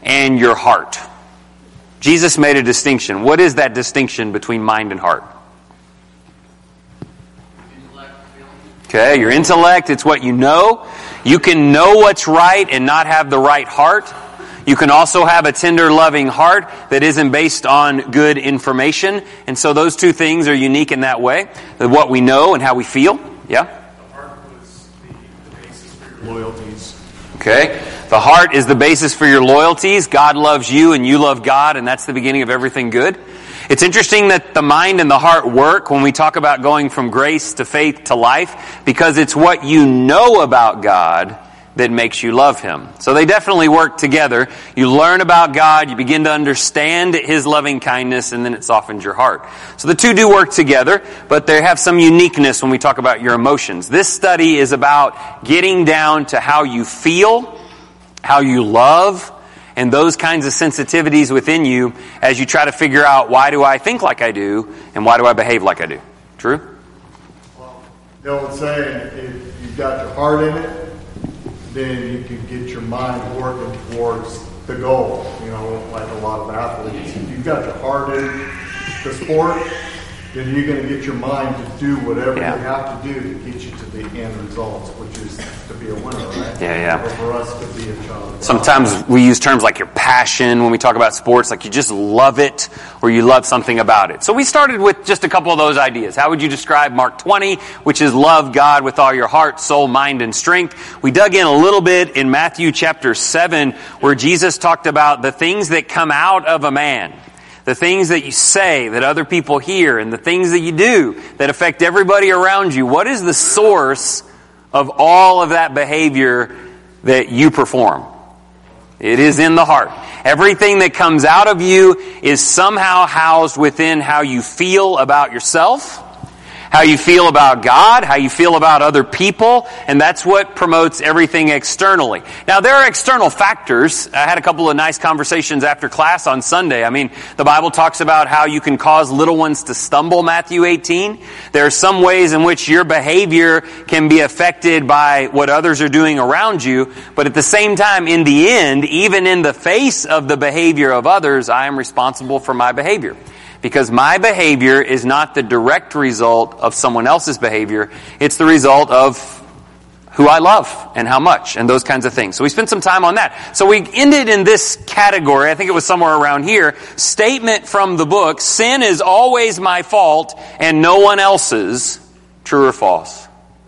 and your heart. Jesus made a distinction. What is that distinction between mind and heart? Okay, your intellect, it's what you know. You can know what's right and not have the right heart. You can also have a tender, loving heart that isn't based on good information. And so those two things are unique in that way. What we know and how we feel. Yeah? The heart was the basis for your loyalties. Okay. The heart is the basis for your loyalties. God loves you and you love God, and that's the beginning of everything good. It's interesting that the mind and the heart work when we talk about going from grace to faith to life, because it's what you know about God that makes you love Him. So they definitely work together. You learn about God, you begin to understand His loving kindness, and then it softens your heart. So the two do work together, but they have some uniqueness when we talk about your emotions. This study is about getting down to how you feel, how you love, and those kinds of sensitivities within you as you try to figure out, why do I think like I do, and why do I behave like I do? True? Well, the old saying, if you've got your heart in it, then you can get your mind working towards the goal. You know, like a lot of athletes. If you've got your heart in the sport, then you're going to get your mind to do whatever you have to do to get you to the end results, which is to be a winner, right? Yeah. Or for us to be a child of God. Sometimes we use terms like your passion when we talk about sports, like you just love it or you love something about it. So we started with just a couple of those ideas. How would you describe Mark 20, which is love God with all your heart, soul, mind, and strength? We dug in a little bit in Matthew chapter 7, where Jesus talked about the things that come out of a man. The things that you say that other people hear, and the things that you do that affect everybody around you. What is the source of all of that behavior that you perform? It is in the heart. Everything that comes out of you is somehow housed within how you feel about yourself, how you feel about God, how you feel about other people, and that's what promotes everything externally. Now, there are external factors. I had a couple of nice conversations after class on Sunday. I mean, the Bible talks about how you can cause little ones to stumble, Matthew 18. There are some ways in which your behavior can be affected by what others are doing around you, but at the same time, in the end, even in the face of the behavior of others, I am responsible for my behavior. Because my behavior is not the direct result of someone else's behavior. It's the result of who I love and how much and those kinds of things. So we spent some time on that. So we ended in this category, I think it was somewhere around here, statement from the book, sin is always my fault and no one else's. True or false?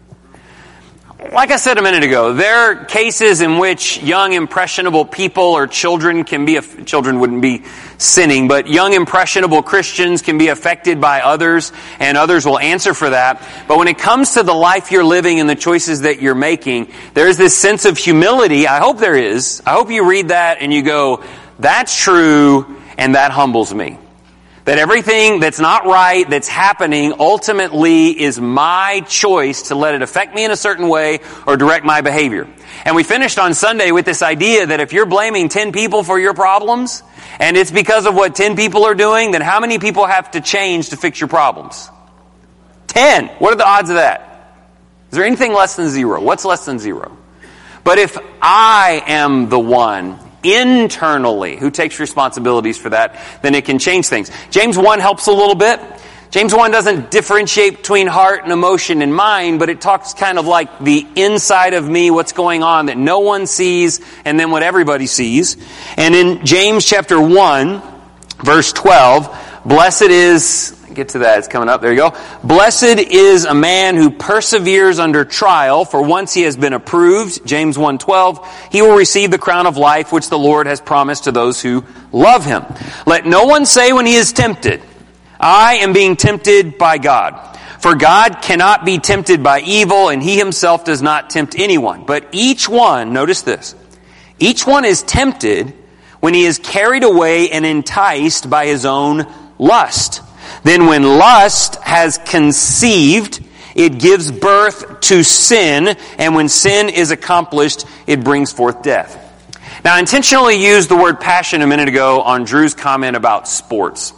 Like I said a minute ago, there are cases in which young, impressionable people or children can be, children wouldn't be sinning, but young, impressionable Christians can be affected by others, and others will answer for that. But when it comes to the life you're living and the choices that you're making, there's this sense of humility. I hope there is. I hope you read that and you go, that's true, and that humbles me. That everything that's not right, that's happening, ultimately is my choice to let it affect me in a certain way or direct my behavior. And we finished on Sunday with this idea that if you're blaming 10 people for your problems, and it's because of what 10 people are doing, then how many people have to change to fix your problems? 10. What are the odds of that? Is there anything less than 0? What's less than 0? But if I am the one internally who takes responsibilities for that, then it can change things. James 1 helps a little bit. James 1 doesn't differentiate between heart and emotion and mind, but it talks kind of like the inside of me, what's going on that no one sees, and then what everybody sees. And in James chapter 1, verse 12, blessed is, get to that, it's coming up, there you go. Blessed is a man who perseveres under trial, for once he has been approved, James 1:12, he will receive the crown of life which the Lord has promised to those who love him. Let no one say when he is tempted, I am being tempted by God. For God cannot be tempted by evil, and he himself does not tempt anyone. But each one, notice this, each one is tempted when he is carried away and enticed by his own lust. Then when lust has conceived, it gives birth to sin, and when sin is accomplished, it brings forth death. Now, I intentionally used the word passion a minute ago on Drew's comment about sports.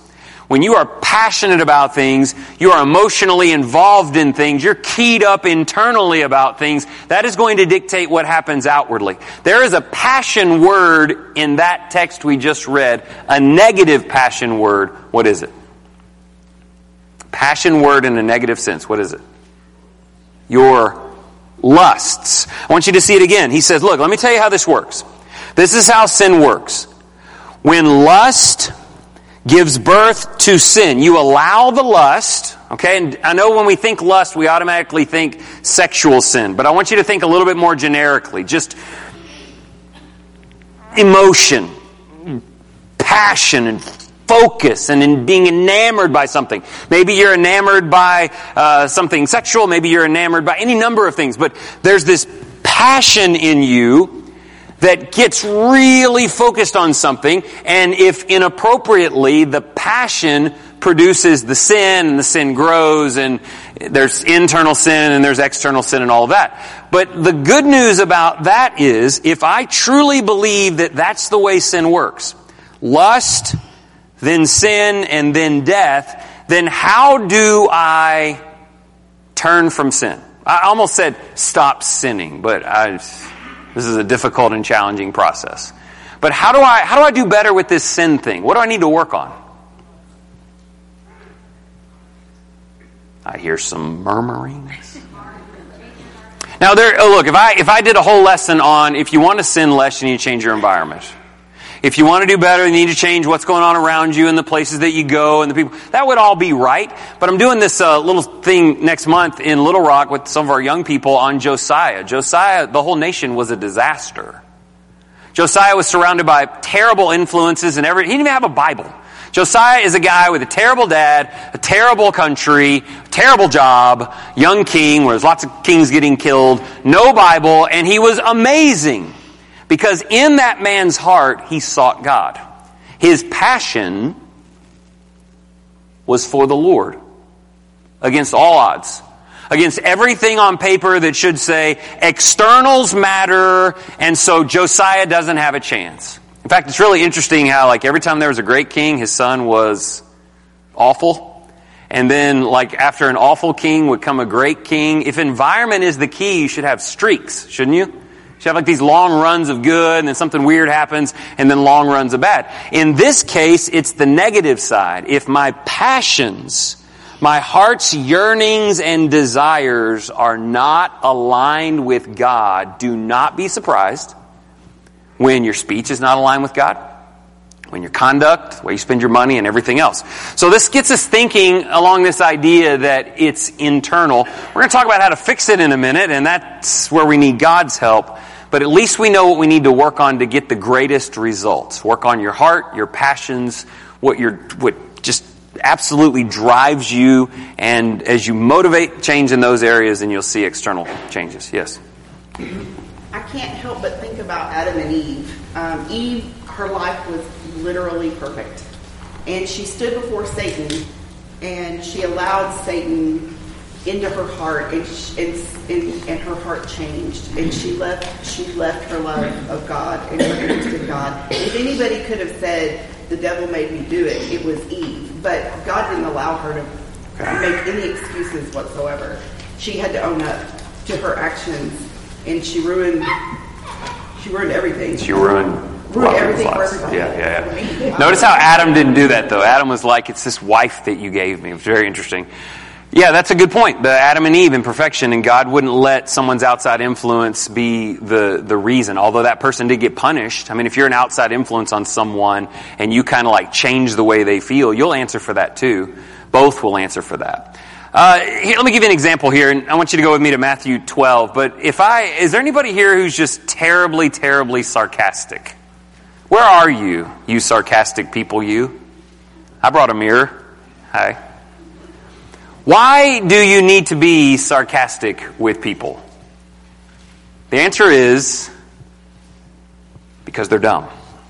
When you are passionate about things, you are emotionally involved in things, you're keyed up internally about things, that is going to dictate what happens outwardly. There is a passion word in that text we just read, a negative passion word. What is it? Passion word in a negative sense. What is it? Your lusts. I want you to see it again. He says, look, let me tell you how this works. This is how sin works. When lust gives birth to sin, you allow the lust, okay? And I know when we think lust, we automatically think sexual sin. But I want you to think a little bit more generically. Just emotion, passion, and focus, and in being enamored by something. Maybe you're enamored by something sexual. Maybe you're enamored by any number of things. But there's this passion in you that gets really focused on something, and if inappropriately, the passion produces the sin, and the sin grows, and there's internal sin, and there's external sin, and all of that. But the good news about that is, if I truly believe that that's the way sin works, lust, then sin, and then death, then how do I turn from sin? I almost said stop sinning, but this is a difficult and challenging process. But how do I do better with this sin thing? What do I need to work on? I hear some murmurings. Now look, if I did a whole lesson on if you want to sin less, you need to change your environment. If you want to do better, you need to change what's going on around you and the places that you go and the people. That would all be right. But I'm doing this little thing next month in Little Rock with some of our young people on Josiah. Josiah, the whole nation was a disaster. Josiah was surrounded by terrible influences and he didn't even have a Bible. Josiah is a guy with a terrible dad, a terrible country, terrible job, young king where there's lots of kings getting killed, no Bible, and he was amazing. Because in that man's heart, he sought God. His passion was for the Lord. Against all odds. Against everything on paper that should say, externals matter, and so Josiah doesn't have a chance. In fact, it's really interesting how, every time there was a great king, his son was awful. And then, after an awful king would come a great king. If environment is the key, you should have streaks, shouldn't you? You have these long runs of good, and then something weird happens, and then long runs of bad. In this case, it's the negative side. If my passions, my heart's yearnings and desires are not aligned with God, do not be surprised when your speech is not aligned with God, when your conduct, the way you spend your money, and everything else. So this gets us thinking along this idea that it's internal. We're going to talk about how to fix it in a minute, and that's where we need God's help. But at least we know what we need to work on to get the greatest results. Work on your heart, your passions, what just absolutely drives you. And as you motivate change in those areas, then you'll see external changes. Yes? I can't help but think about Adam and Eve. Eve, her life was literally perfect. And she stood before Satan, and she allowed Satan into her heart, and her heart changed, and she left her love of God and her interest in God. If anybody could have said the devil made me do it, it was Eve. But God didn't allow her to make any excuses whatsoever. She had to own up to her actions, and she ruined everything. She ruined everything for everybody. Yeah. Notice how Adam didn't do that, though. Adam was like, it's this wife that you gave me. It was very interesting. Yeah, that's a good point. The Adam and Eve in perfection, and God wouldn't let someone's outside influence be the reason. Although that person did get punished. I mean, if you're an outside influence on someone and you kind of change the way they feel, you'll answer for that too. Both will answer for that. Let me give you an example here, and I want you to go with me to Matthew 12. But is there anybody here who's just terribly, terribly sarcastic? Where are you, you sarcastic people, you? I brought a mirror. Hi. Why do you need to be sarcastic with people? The answer is because they're dumb.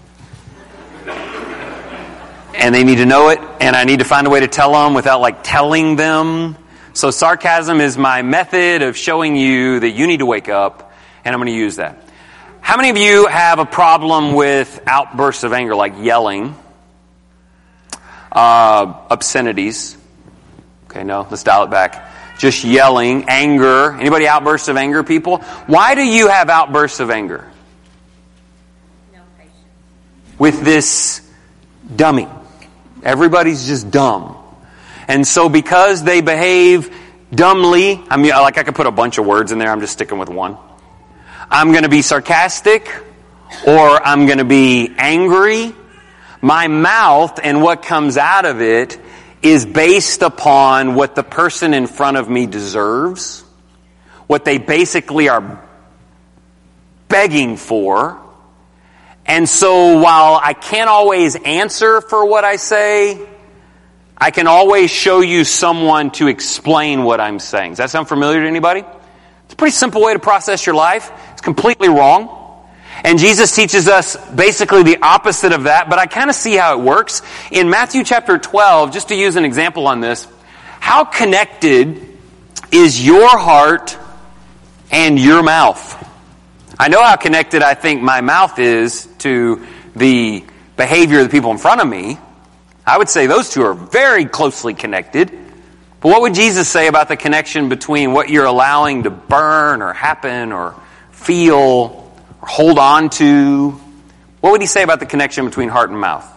And they need to know it, and I need to find a way to tell them without telling them. So sarcasm is my method of showing you that you need to wake up, and I'm going to use that. How many of you have a problem with outbursts of anger, like yelling? obscenities. Okay, no, let's dial it back. Just yelling, anger. Anybody outbursts of anger, people? Why do you have outbursts of anger? No patience. With this dummy. Everybody's just dumb. And so because they behave dumbly, I mean, like I could put a bunch of words in there, I'm just sticking with one. I'm going to be sarcastic, or I'm going to be angry. My mouth and what comes out of it is based upon what the person in front of me deserves, what they basically are begging for. And so while I can't always answer for what I say, I can always show you someone to explain what I'm saying. Does that sound familiar to anybody? It's a pretty simple way to process your life. It's completely wrong. And Jesus teaches us basically the opposite of that, but I kind of see how it works. In Matthew chapter 12, just to use an example on this, how connected is your heart and your mouth? I know how connected I think my mouth is to the behavior of the people in front of me. I would say those two are very closely connected. But what would Jesus say about the connection between what you're allowing to burn or happen or feel or hold on to? What would he say about the connection between heart and mouth?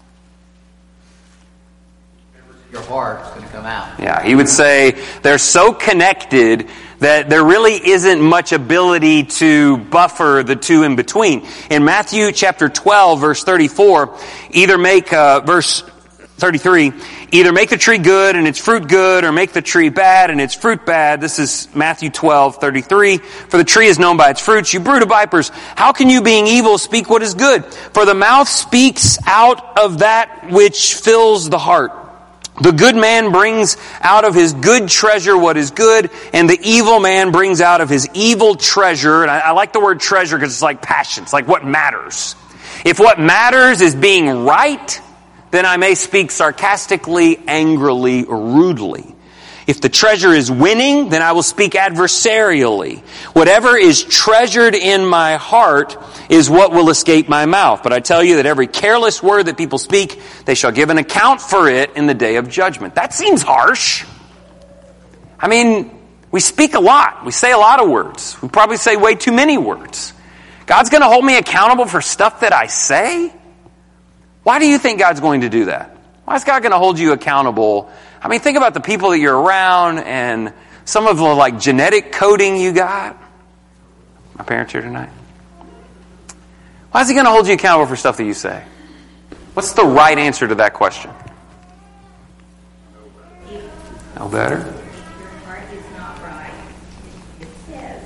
Your heart's going to come out. Yeah, he would say they're so connected that there really isn't much ability to buffer the two in between. In Matthew chapter 12, verse 34, verse 33, either make the tree good and its fruit good, or make the tree bad and its fruit bad. This is Matthew 12, 33. For the tree is known by its fruits. You brood of vipers, how can you, being evil, speak what is good? For the mouth speaks out of that which fills the heart. The good man brings out of his good treasure what is good, and the evil man brings out of his evil treasure. And I like the word treasure because it's like passion. It's like what matters. If what matters is being right, then I may speak sarcastically, angrily, or rudely. If the treasure is winning, then I will speak adversarially. Whatever is treasured in my heart is what will escape my mouth. But I tell you that every careless word that people speak, they shall give an account for it in the day of judgment. That seems harsh. I mean, we speak a lot. We say a lot of words. We probably say way too many words. God's going to hold me accountable for stuff that I say? Why do you think God's going to do that? Why is God going to hold you accountable? I mean, think about the people that you're around and some of the like genetic coding you got. My parents here tonight. Why is he going to hold you accountable for stuff that you say? What's the right answer to that question? No better? Your heart is not right. It says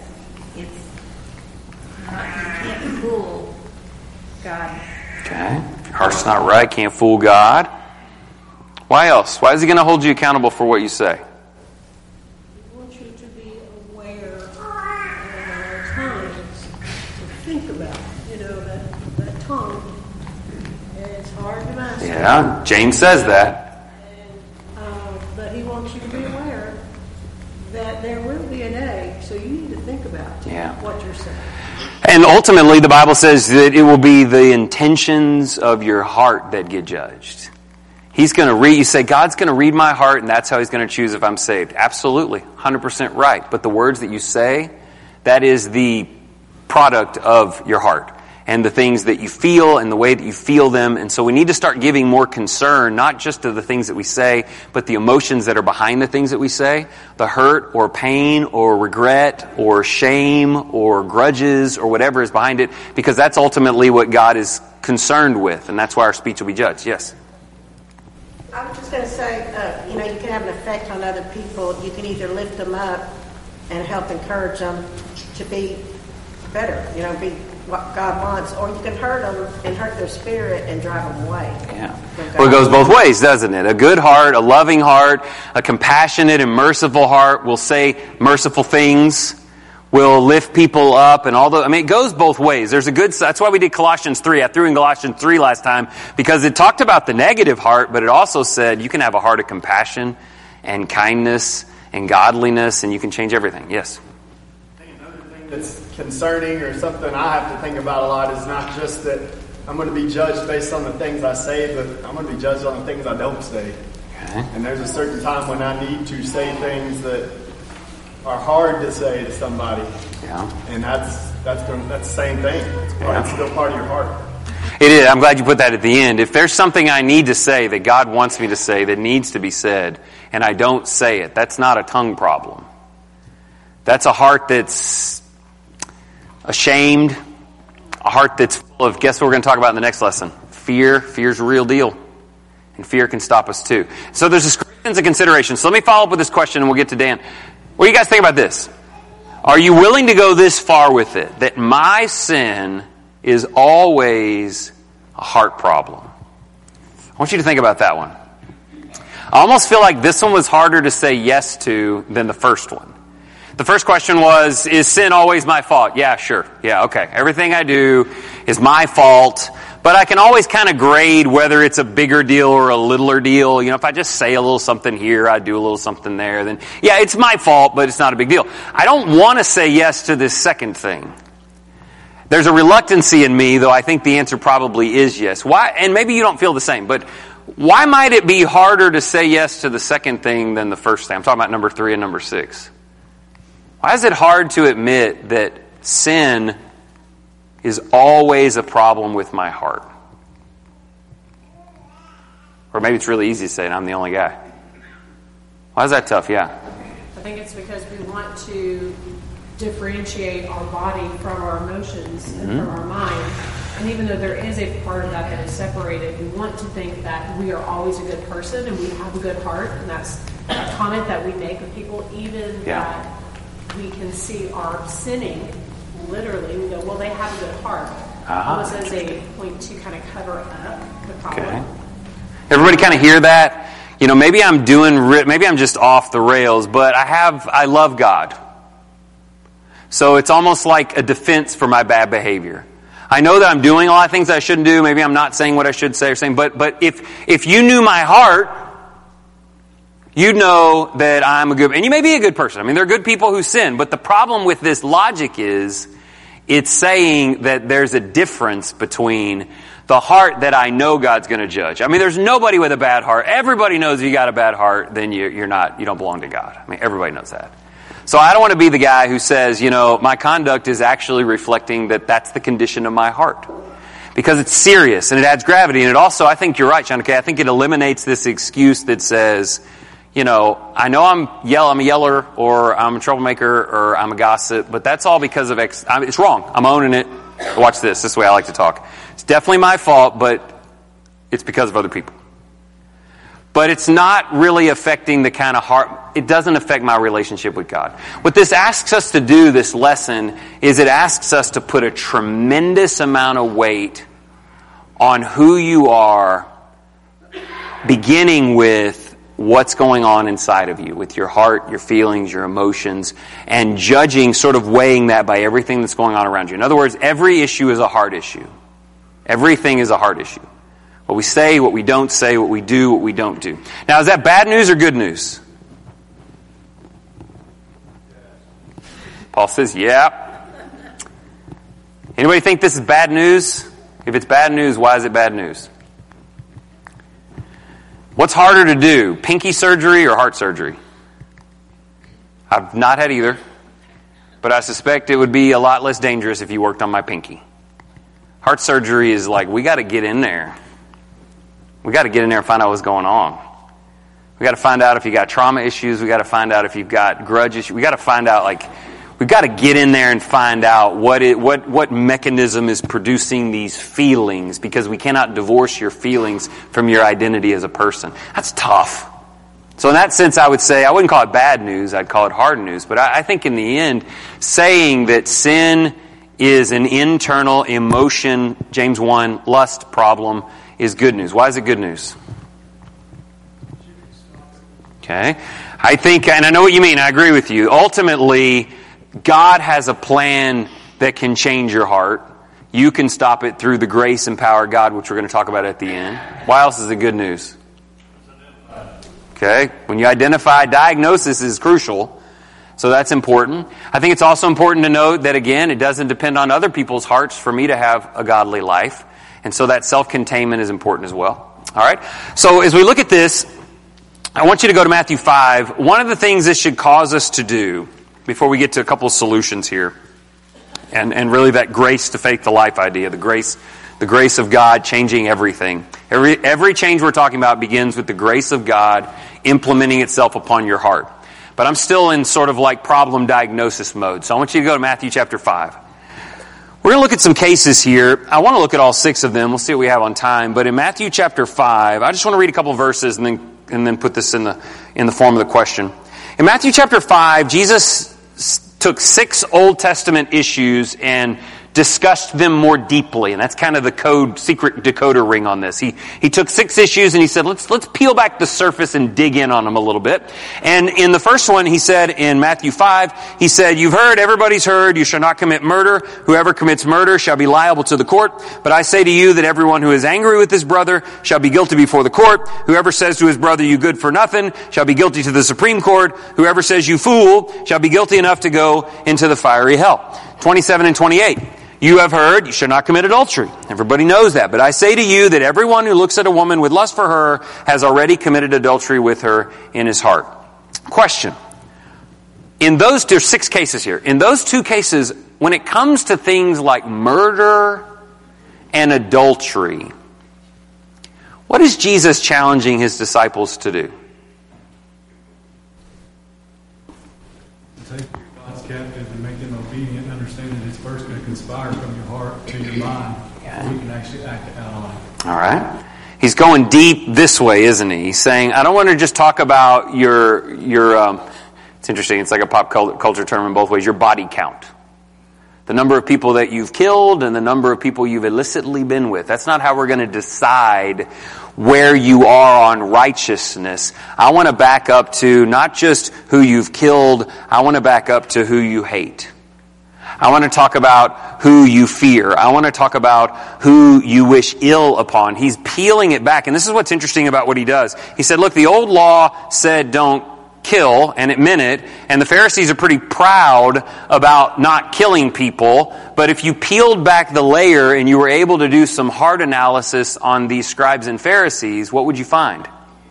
you can't fool God. Okay. Your heart's not right, can't fool God. Why else? Why is he going to hold you accountable for what you say? He wants you to be aware at all times to think about, that tongue. And it's hard to master. Yeah, James says that. But he wants you to be aware that there will be an egg, so you need to think about what you're saying. And ultimately, the Bible says that it will be the intentions of your heart that get judged. He's going to read, you say, God's going to read my heart and that's how he's going to choose if I'm saved. Absolutely, 100% right. But the words that you say, that is the product of your heart. And the things that you feel and the way that you feel them. And so we need to start giving more concern, not just to the things that we say, but the emotions that are behind the things that we say. The hurt or pain or regret or shame or grudges or whatever is behind it. Because that's ultimately what God is concerned with. And that's why our speech will be judged. Yes? I was just going to say, you can have an effect on other people. You can either lift them up and help encourage them to be better, be what God wants, or you can hurt them and hurt their spirit and drive them away. Yeah. Well, it goes both ways, doesn't it? A good heart, a loving heart, a compassionate and merciful heart will say merciful things, will lift people up, and it goes both ways. That's why we did Colossians 3. I threw in Colossians 3 last time, because it talked about the negative heart, but it also said you can have a heart of compassion and kindness and godliness, and you can change everything. Yes? I think another thing that's concerning, or something I have to think about a lot, is not just that I'm going to be judged based on the things I say, but I'm going to be judged on the things I don't say. Okay. And there's a certain time when I need to say things that are hard to say to somebody. Yeah. And that's the same thing. It's still part of your heart. It is. I'm glad you put that at the end. If there's something I need to say that God wants me to say that needs to be said, and I don't say it, that's not a tongue problem. That's a heart that's ashamed, a heart that's full of, guess what we're going to talk about in the next lesson? Fear. Fear's a real deal. And fear can stop us too. So there's descriptions and considerations. So let me follow up with this question and we'll get to Dan. What do you guys think about this? Are you willing to go this far with it? That my sin is always a heart problem. I want you to think about that one. I almost feel like this one was harder to say yes to than the first one. The first question was, is sin always my fault? Yeah, sure. Yeah, okay. Everything I do is my fault, but I can always kind of grade whether it's a bigger deal or a littler deal. You know, if I just say a little something here, I do a little something there, then yeah, it's my fault, but it's not a big deal. I don't want to say yes to this second thing. There's a reluctancy in me, though I think the answer probably is yes. Why? And maybe you don't feel the same, but why might it be harder to say yes to the second thing than the first thing? I'm talking about number 3 and number 6. Why is it hard to admit that sin is always a problem with my heart? Or maybe it's really easy to say, and I'm the only guy. Why is that tough? Yeah. I think it's because we want to differentiate our body from our emotions and from our mind. And even though there is a part of that that is separated, we want to think that we are always a good person and we have a good heart. And that's a comment that we make with people, even that we can see our sinning. Literally, we go, well, they have a good heart. Almost as a point to kind of cover up the problem. Okay. Everybody kind of hear that? You know, maybe I'm just off the rails, but I love God. So it's almost like a defense for my bad behavior. I know that I'm doing a lot of things I shouldn't do. Maybe I'm not saying what I should say or saying, but if you knew my heart, you'd know that I'm a good, and you may be a good person. I mean, there are good people who sin, but the problem with this logic is it's saying that there's a difference between the heart that I know God's going to judge. I mean, there's nobody with a bad heart. Everybody knows if you got a bad heart, then you don't belong to God. I mean, everybody knows that. So I don't want to be the guy who says, you know, my conduct is actually reflecting that that's the condition of my heart. Because it's serious and it adds gravity. And it also, I think you're right, Sean, okay, I think it eliminates this excuse that says, you know I'm a yeller or I'm a troublemaker or I'm a gossip, but that's all because of it's wrong. I'm owning it. Watch this. This is the way I like to talk. It's definitely my fault, but it's because of other people. But it's not really affecting the kind of heart. It doesn't affect my relationship with God. What this asks us to do, this lesson, is it asks us to put a tremendous amount of weight on who you are, beginning with what's going on inside of you, with your heart, your feelings, your emotions, and judging, sort of weighing that by everything that's going on around you. In other words, every issue is a heart issue. Everything is a heart issue. What we say, what we don't say, what we do, what we don't do. Now, is that bad news or good news? Paul says, yeah. Anybody think this is bad news? If it's bad news, why is it bad news? What's harder to do, pinky surgery or heart surgery? I've not had either, but I suspect it would be a lot less dangerous if you worked on my pinky. Heart surgery is like, we got to get in there. We got to get in there and find out what's going on. We got to find out if you got trauma issues. We got to find out if you've got grudge issues. We got to find out, we've got to get in there and find out what mechanism is producing these feelings, because we cannot divorce your feelings from your identity as a person. That's tough. So in that sense, I would say, I wouldn't call it bad news, I'd call it hard news. But I think in the end, saying that sin is an internal emotion, James 1, lust problem, is good news. Why is it good news? Okay. I think, and I know what you mean, I agree with you. Ultimately, God has a plan that can change your heart. You can stop it through the grace and power of God, which we're going to talk about at the end. Why else is it good news? Okay. When you identify, diagnosis is crucial. So that's important. I think it's also important to note that, again, it doesn't depend on other people's hearts for me to have a godly life. And so that self-containment is important as well. All right? So as we look at this, I want you to go to Matthew 5. One of the things this should cause us to do, before we get to a couple of solutions here, and really that grace to faith to life idea, the grace of God changing everything. Every change we're talking about begins with the grace of God implementing itself upon your heart. But I'm still in sort of like problem diagnosis mode. So I want you to go to Matthew chapter 5. We're going to look at some cases here. I want to look at all 6 of them. We'll see what we have on time. But in Matthew chapter 5, I just want to read a couple of verses and then put this in the form of the question. In Matthew chapter 5, Jesus took 6 Old Testament issues and discussed them more deeply. And that's kind of the secret decoder ring on this. He took 6 issues and he said, let's peel back the surface and dig in on them a little bit. And in the first one, he said in Matthew 5, he said, everybody's heard, you shall not commit murder. Whoever commits murder shall be liable to the court. But I say to you that everyone who is angry with his brother shall be guilty before the court. Whoever says to his brother, you good for nothing, shall be guilty to the Supreme Court. Whoever says you fool shall be guilty enough to go into the fiery hell. 27 and 28. You have heard, you shall not commit adultery. Everybody knows that. But I say to you that everyone who looks at a woman with lust for her has already committed adultery with her in his heart. Question. There's 6 cases here. In those 2 cases, when it comes to things like murder and adultery, what is Jesus challenging his disciples to do? Take God's captive and make them obedient, understand that it's first going to conspire from your heart to your mind before you can actually act out on it. All right. He's going deep this way, isn't he? He's saying, I don't want to just talk about your it's interesting, it's like a pop culture term in both ways, your body count. The number of people that you've killed and the number of people you've illicitly been with. That's not how we're going to decide where you are on righteousness. I want to back up to not just who you've killed, I want to back up to who you hate. I want to talk about who you fear. I want to talk about who you wish ill upon. He's peeling it back. And this is what's interesting about what he does. He said, look, the old law said don't kill, and it meant it. And the Pharisees are pretty proud about not killing people. But if you peeled back the layer and you were able to do some hard analysis on these scribes and Pharisees, what would you find?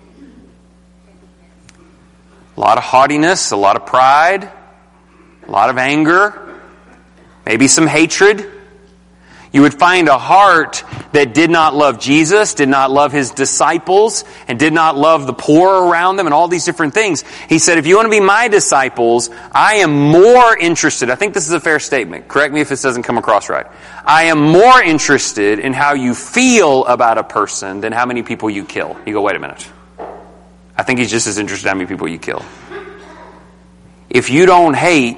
A lot of haughtiness, a lot of pride, a lot of anger, maybe some hatred. You would find a heart that did not love Jesus, did not love his disciples, and did not love the poor around them and all these different things. He said, if you want to be my disciples, I am more interested. I think this is a fair statement. Correct me if this doesn't come across right. I am more interested in how you feel about a person than how many people you kill. You go, wait a minute. I think he's just as interested in how many people you kill. If you don't hate,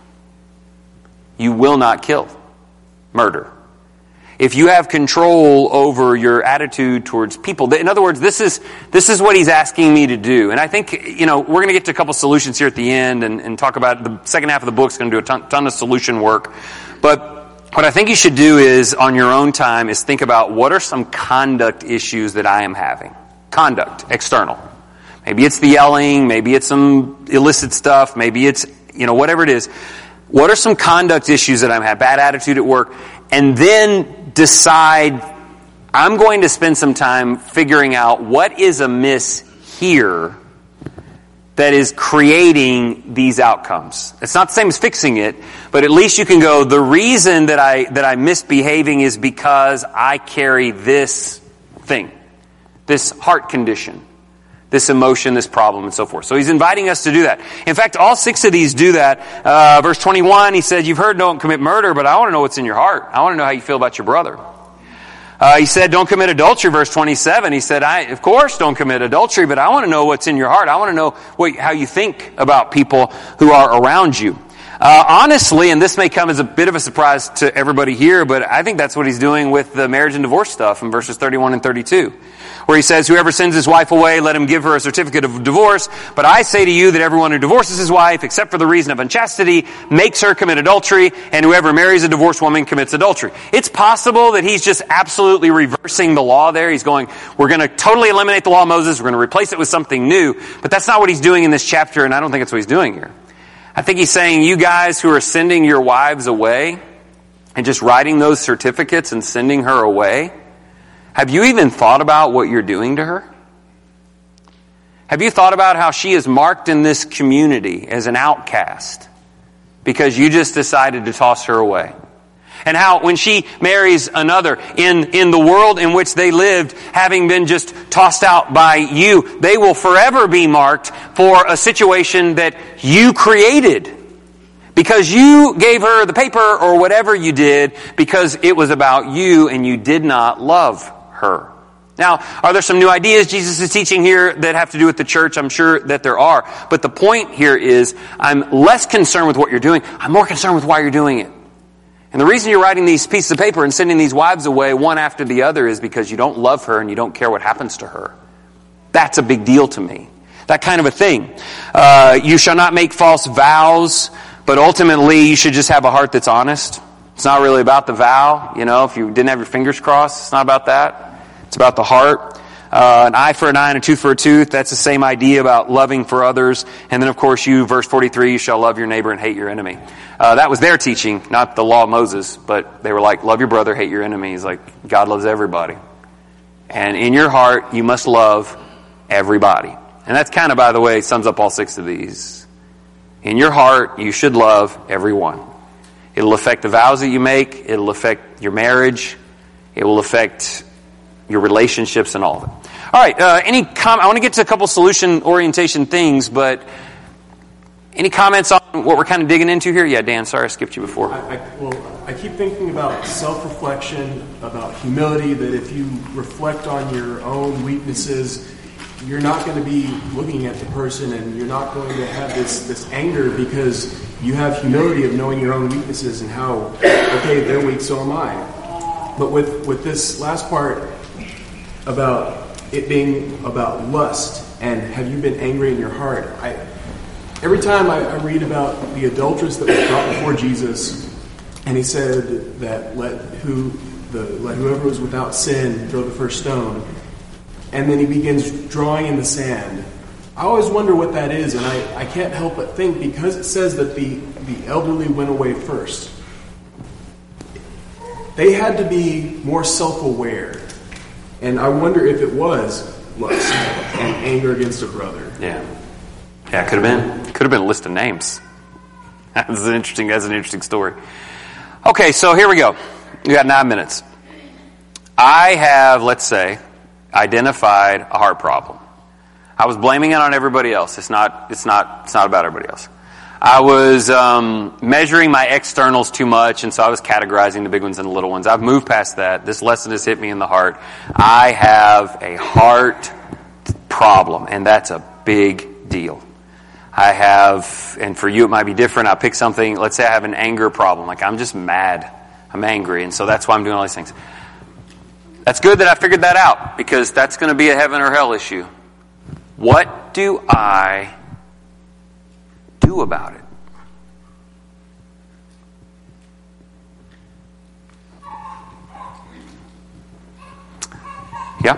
you will not kill. Murder. If you have control over your attitude towards people, in other words, this is what he's asking me to do. And I think, we're going to get to a couple solutions here at the end and talk about the second half of the book's going to do a ton of solution work. But what I think you should do is, on your own time, is think about what are some conduct issues that I am having. Conduct, external. Maybe it's the yelling, maybe it's some illicit stuff, maybe it's, whatever it is. What are some conduct issues that I'm having? Bad attitude at work. And then decide, I'm going to spend some time figuring out what is amiss here that is creating these outcomes. It's not the same as fixing it, but at least you can go, the reason that I'm misbehaving is because I carry this thing, this heart condition, this emotion, this problem, and so forth. So he's inviting us to do that. In fact, all 6 of these do that. Verse 21, he said, you've heard don't commit murder, but I want to know what's in your heart. I want to know how you feel about your brother. He said, don't commit adultery, verse 27. He said, of course don't commit adultery, but I want to know what's in your heart. I want to know how you think about people who are around you. Honestly, and this may come as a bit of a surprise to everybody here, but I think that's what he's doing with the marriage and divorce stuff in verses 31 and 32. Where he says, whoever sends his wife away, let him give her a certificate of divorce. But I say to you that everyone who divorces his wife, except for the reason of unchastity, makes her commit adultery, and whoever marries a divorced woman commits adultery. It's possible that he's just absolutely reversing the law there. He's going, we're going to totally eliminate the law of Moses, we're going to replace it with something new. But that's not what he's doing in this chapter, and I don't think that's what he's doing here. I think he's saying, you guys who are sending your wives away, and just writing those certificates and sending her away, Have you even thought about what you're doing to her? Have you thought about how she is marked in this community as an outcast because you just decided to toss her away? And how when she marries another, in the world in which they lived, having been just tossed out by you, they will forever be marked for a situation that you created. Because you gave her the paper or whatever you did, because it was about you and you did not love her. Now, are there some new ideas Jesus is teaching here that have to do with the church? I'm sure that there are. But the point here is, I'm less concerned with what you're doing. I'm more concerned with why you're doing it. And the reason you're writing these pieces of paper and sending these wives away one after the other is because you don't love her and you don't care what happens to her. That's a big deal to me. That kind of a thing. You shall not make false vows, but ultimately you should just have a heart that's honest. It's not really about the vow. You know, if you didn't have your fingers crossed, it's not about that. It's about the heart. An eye for an eye and a tooth for a tooth. That's the same idea about loving for others. And then, of course, verse 43, you shall love your neighbor and hate your enemy. That was their teaching, not the law of Moses. But they were like, love your brother, hate your enemies. Like, God loves everybody. And in your heart, you must love everybody. And that's kind of, by the way, sums up all 6 of these. In your heart, you should love everyone. It'll affect the vows that you make. It'll affect your marriage. It will affect your relationships and all of it. All right, I want to get to a couple solution orientation things, but any comments on what we're kind of digging into here? Yeah, Dan, sorry I skipped you before. I keep thinking about self-reflection, about humility, that if you reflect on your own weaknesses, you're not going to be looking at the person and you're not going to have this anger because you have humility of knowing your own weaknesses and how, okay, they're weak, so am I. But with this last part about it being about lust and have you been angry in your heart, every time I read about the adulteress that was brought before Jesus and he said that let whoever was without sin throw the first stone, and then he begins drawing in the sand. I always wonder what that is, and I can't help but think, because it says that the elderly went away first, they had to be more self-aware. And I wonder if it was lust and anger against a brother. Yeah, it could have been. Could have been a list of names. That's an interesting story. Okay, so here we go. We got 9 minutes. I have, let's say, identified a heart problem. I was blaming it on everybody else. It's not about everybody else. I was measuring my externals too much, and so I was categorizing the big ones and the little ones. I've moved past that. This lesson has hit me in the heart. I have a heart problem, and that's a big deal. I have, and for you it might be different. I'll pick something, let's say I have an anger problem. Like, I'm just mad. I'm angry, and so that's why I'm doing all these things. That's good that I figured that out, because that's going to be a heaven or hell issue. What do I do about it? Yeah?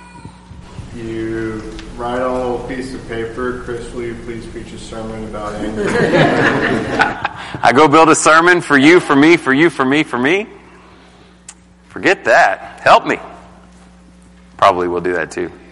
You write on a little piece of paper, Chris, will you please preach a sermon about anger? I go build a sermon for you, for me, for you, for me, for me? Forget that. Help me. Probably will do that too.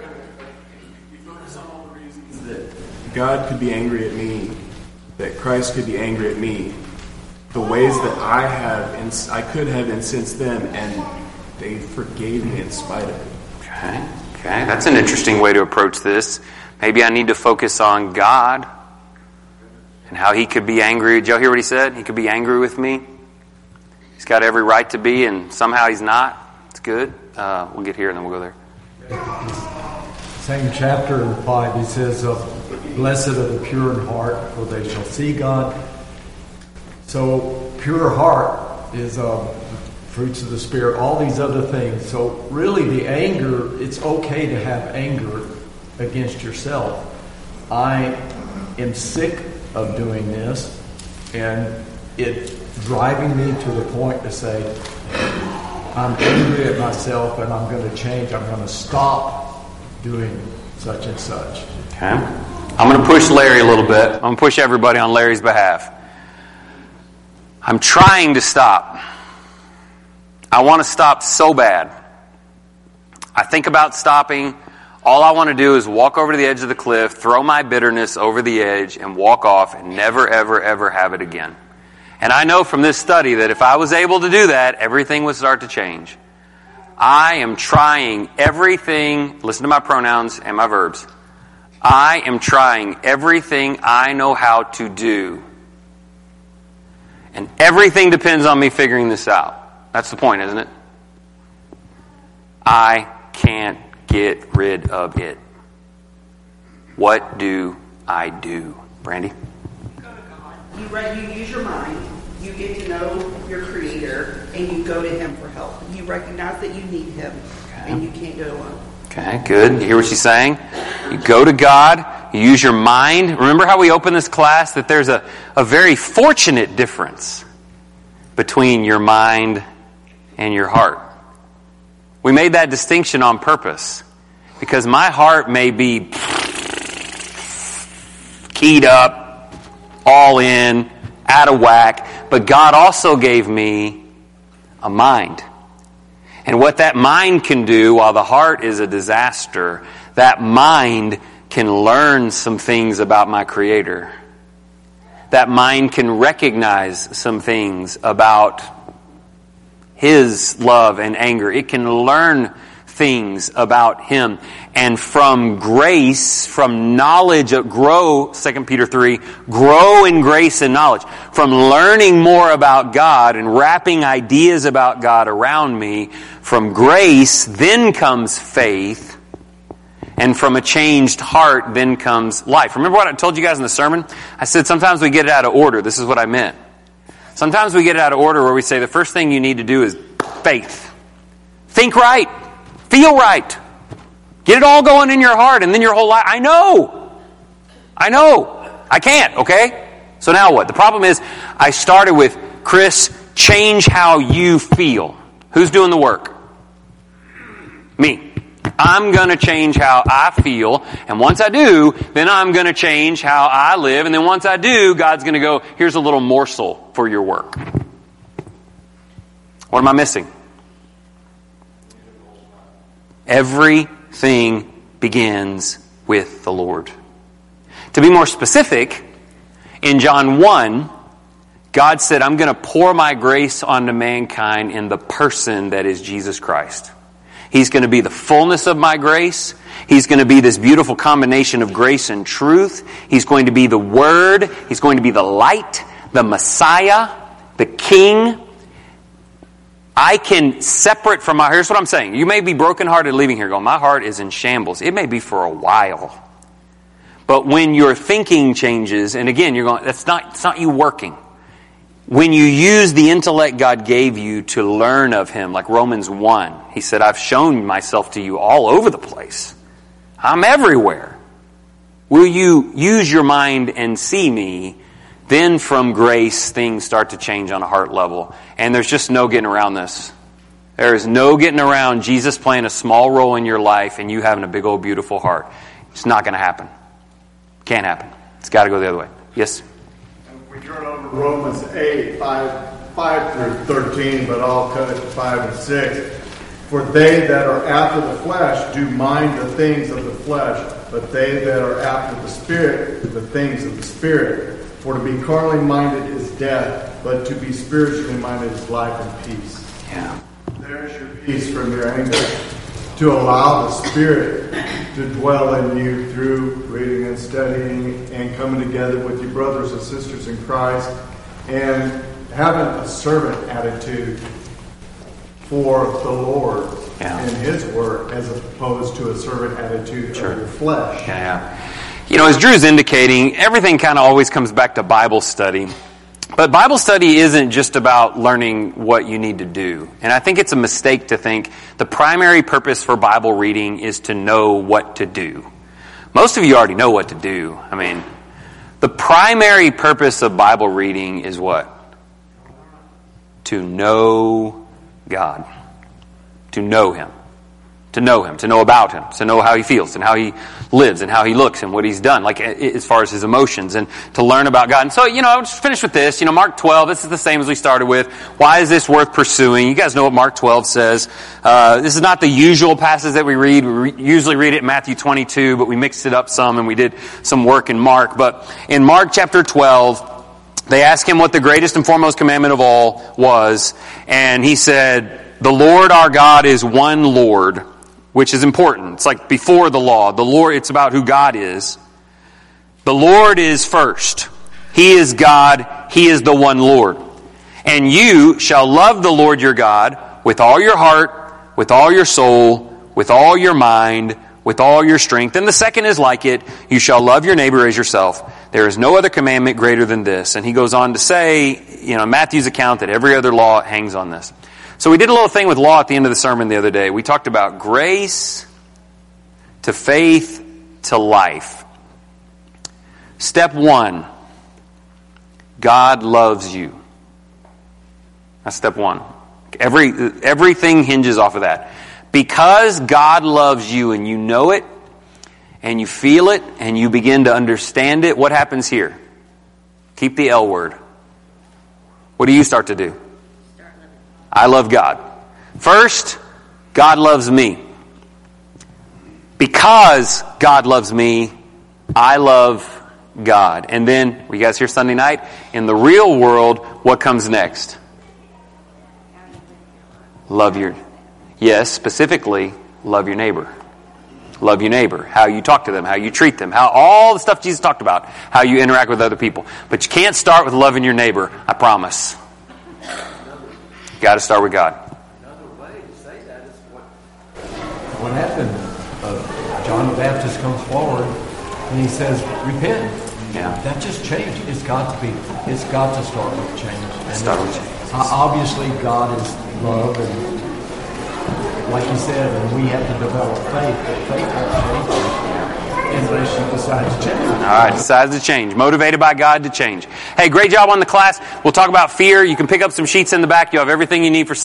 God could be angry at me, that Christ could be angry at me, the ways that I could have incensed them, and they forgave me in spite of it. Okay, that's an interesting way to approach this. Maybe I need to focus on God and how He could be angry. Did y'all hear what he said? He could be angry with me. He's got every right to be, and somehow He's not. It's good. We'll get here and then we'll go there. Same chapter in 5, he says, blessed are the pure in heart, for they shall see God. So pure heart is fruits of the Spirit, all these other things. So really the anger, it's okay to have anger against yourself. I am sick of doing this, and it's driving me to the point to say, I'm angry at myself and I'm going to change. I'm going to stop doing such and such. Okay. I'm going to push Larry a little bit. I'm going to push everybody on Larry's behalf. I'm trying to stop. I want to stop so bad. I think about stopping. All I want to do is walk over to the edge of the cliff, throw my bitterness over the edge, and walk off and never, ever, ever have it again. And I know from this study that if I was able to do that, everything would start to change. I am trying everything, listen to my pronouns and my verbs. I am trying everything I know how to do. And everything depends on me figuring this out. That's the point, isn't it? I can't get rid of it. What do I do? Brandy? You use your mind. You get to know your Creator, and you go to Him for help. You recognize that you need Him, and you can't go alone. Okay, good. You hear what she's saying? You go to God. You use your mind. Remember how we opened this class? That there's a very fortunate difference between your mind and your heart. We made that distinction on purpose. Because my heart may be keyed up, all in, out of whack, but God also gave me a mind. And what that mind can do, while the heart is a disaster, that mind can learn some things about my Creator. That mind can recognize some things about His love and anger. It can learn things about Him. And from grace, from knowledge, grow, 2 Peter 3, grow in grace and knowledge. From learning more about God and wrapping ideas about God around me, from grace then comes faith. And from a changed heart then comes life. Remember what I told you guys in the sermon? I said sometimes we get it out of order. This is what I meant. Sometimes we get it out of order where we say the first thing you need to do is faith. Think right. Feel right. Get it all going in your heart and then your whole life. I know. I can't, okay? So now what? The problem is I started with, Chris, change how you feel. Who's doing the work? Me. I'm going to change how I feel. And once I do, then I'm going to change how I live. And then once I do, God's going to go, here's a little morsel for your work. What am I missing? Everything begins with the Lord. To be more specific, in John 1, God said, I'm going to pour my grace onto mankind in the person that is Jesus Christ. He's going to be the fullness of my grace. He's going to be this beautiful combination of grace and truth. He's going to be the Word. He's going to be the light, the Messiah, the King. I can separate from my... Here's what I'm saying. You may be brokenhearted leaving here going, my heart is in shambles. It may be for a while. But when your thinking changes, and again, you're going, it's not you working. When you use the intellect God gave you to learn of Him, like Romans 1, He said, I've shown myself to you all over the place. I'm everywhere. Will you use your mind and see me? Then from grace, things start to change on a heart level. And there's just no getting around this. There is no getting around Jesus playing a small role in your life and you having a big old beautiful heart. It's not going to happen. Can't happen. It's got to go the other way. Yes? We turn over to Romans 8, 5 through 13, but I'll cut it to 5 and 6. For they that are after the flesh do mind the things of the flesh, but they that are after the Spirit, the things of the Spirit. For to be carnally minded is death, but to be spiritually minded is life and peace. Yeah. There's your peace from your anger. To allow the Spirit to dwell in you through reading and studying and coming together with your brothers and sisters in Christ and having a servant attitude for the Lord and His work as opposed to a servant attitude of your flesh. Yeah. You know, as Drew's indicating, everything kind of always comes back to Bible study. But Bible study isn't just about learning what you need to do. And I think it's a mistake to think the primary purpose for Bible reading is to know what to do. Most of you already know what to do. I mean, the primary purpose of Bible reading is what? To know God. To know Him. To know him, to know about him, to know how he feels and how he lives and how he looks and what he's done, like as far as his emotions, and to learn about God. And so, I'll just finish with this. Mark 12, this is the same as we started with. Why is this worth pursuing? You guys know what Mark 12 says. This is not the usual passage that we read. We usually read it in Matthew 22, but we mixed it up some and we did some work in Mark. But in Mark chapter 12, they asked him what the greatest and foremost commandment of all was. And he said, the Lord our God is one Lord, which is important. It's like before the law. The Lord, it's about who God is. The Lord is first. He is God. He is the one Lord. And you shall love the Lord your God with all your heart, with all your soul, with all your mind, with all your strength. And the second is like it. You shall love your neighbor as yourself. There is no other commandment greater than this. And he goes on to say, Matthew's account, that every other law hangs on this. So we did a little thing with law at the end of the sermon the other day. We talked about grace to faith to life. Step 1, God loves you. That's step 1. Everything hinges off of that. Because God loves you and you know it, and you feel it, and you begin to understand it, what happens here? Keep the L word. What do you start to do? I love God. First, God loves me. Because God loves me, I love God. And then, were you guys here Sunday night? In the real world, what comes next? Specifically, love your neighbor. Love your neighbor. How you talk to them, how you treat them, how all the stuff Jesus talked about, how you interact with other people. But you can't start with loving your neighbor, I promise. Got to start with God. Another way to say that is what happened. John the Baptist comes forward and he says, repent. Yeah. That just changed. It's got to start with change. Start with change. Obviously, God is love, and like you said, and we have to develop faith. But faith won't change unless you decide to change. All right, decides to change. Motivated by God to change. Hey, great job on the class. We'll talk about fear. You can pick up some sheets in the back. You'll have everything you need for